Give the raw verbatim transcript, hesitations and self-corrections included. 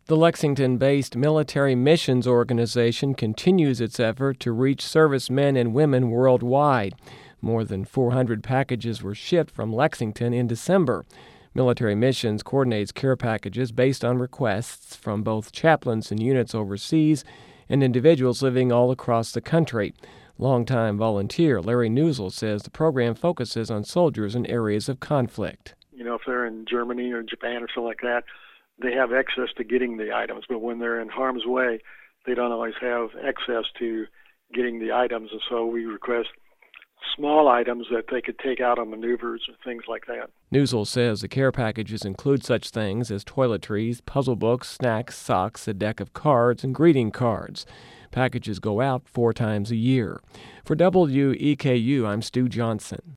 The Lexington-based Military Missions Organization continues its effort to reach servicemen and women worldwide. More than four hundred packages were shipped from Lexington in December. Military Missions coordinates care packages based on requests from both chaplains and units overseas and individuals living all across the country. Longtime volunteer Larry Newsel says the program focuses on soldiers in areas of conflict. You know, if they're in Germany or Japan or something like that, they have access to getting the items. But when they're in harm's way, they don't always have access to getting the items. And so we request small items that they could take out on maneuvers and things like that. Newsel says the care packages include such things as toiletries, puzzle books, snacks, socks, a deck of cards, and greeting cards. Packages go out four times a year. For W E K U, I'm Stu Johnson.